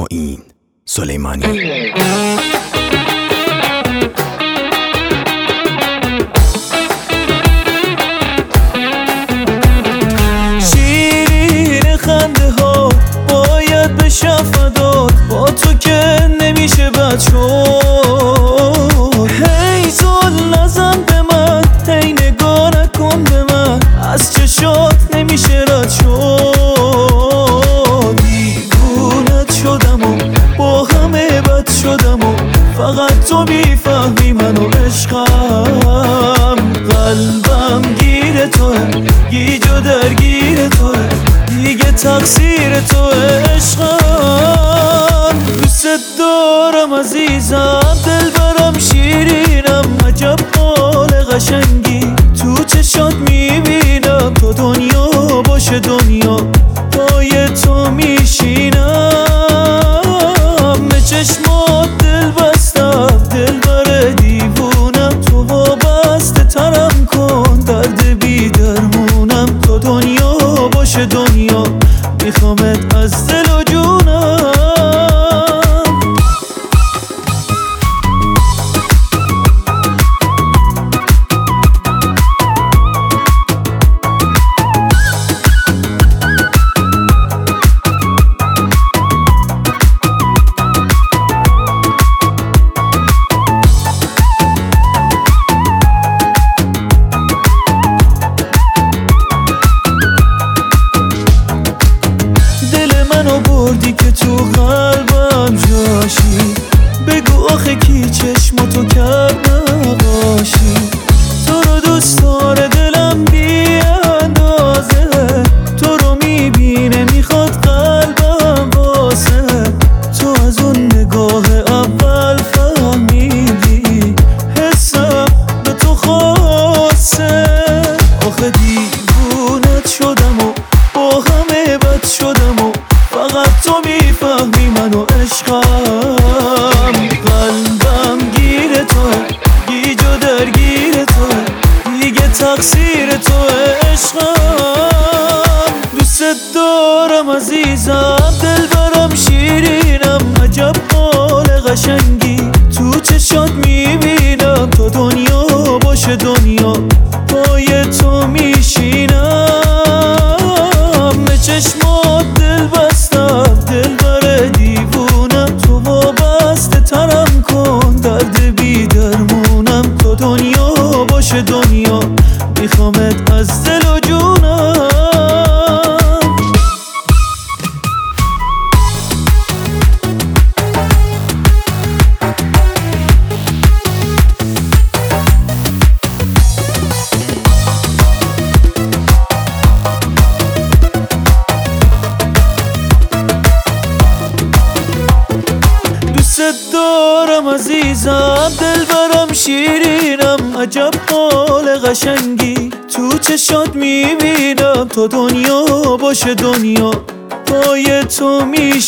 معین سلیمانی. شیرین خنده ها باید بشه فدات، با تو که نمیشه بد شد. هی زل نزن به من، هی نگاه نکن به من، از چشات نمیشه رد شد. دیوونت شدم و با همه بد شدم و فقط تو میفهمی منو عشقم. قلبم گیر توه، گیج و درگیر توه، دیگه تقصیر توه عشقم. دوست دارم عزیزم، دلبرم شیرینم، عجب حال قشنگی تو چشات میبینم. تا دنیا باشه دنیا پای تو میشینم. به چشمات دل بستم، دلبر دیوونم، تو وابسته ترم کن، درد بی درمونم. تا دنیا باشه دنیا میخوامت از دل و جونم. بردی که تو قلبم جاشی، بگو آخه کی چشماتو کرد نقاشی. تو رو دوست داره دلم بی اندازه، تو رو میبینه میخواد قلبم واسه. تو از اون نگاه اول فهمیدی حسم به تو خاصه. آخه دیوونت شدم و با همه بد شدم و فقط تو میفهمی منو عشقم. قلبم گیر توه، گیج و درگیر توه، دیگه تقصیر توه عشقم. دوست دارم عزیزم، دلبرم شیرینم، عجب حال قشنگی تو چشات میبینم. تا دنیا باشه دنیا پای تو میشینم. به چشمات دل بستم، دلبر دیوونم، تو وابسته ترم کن، درد بی درمونم. تا دنیا باشه دنیا میخوامت از دل و جونم. دوست دارم عزیزم، دلبرم شیرینم، عجب حال قشنگی تو چشات میبینم. تا دنیا باشه دنیا پای تو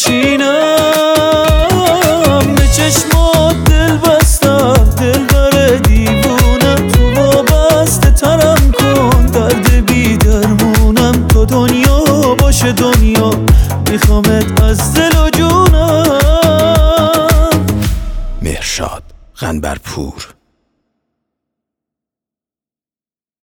میشینم. به چشمات دل بستم، دلبر دیوونم، تو وابسته ترم کن، درد بی درمونم. تا دنیا باشه دنیا میخوامت از دل و جونم. مهرشاد قنبرپور.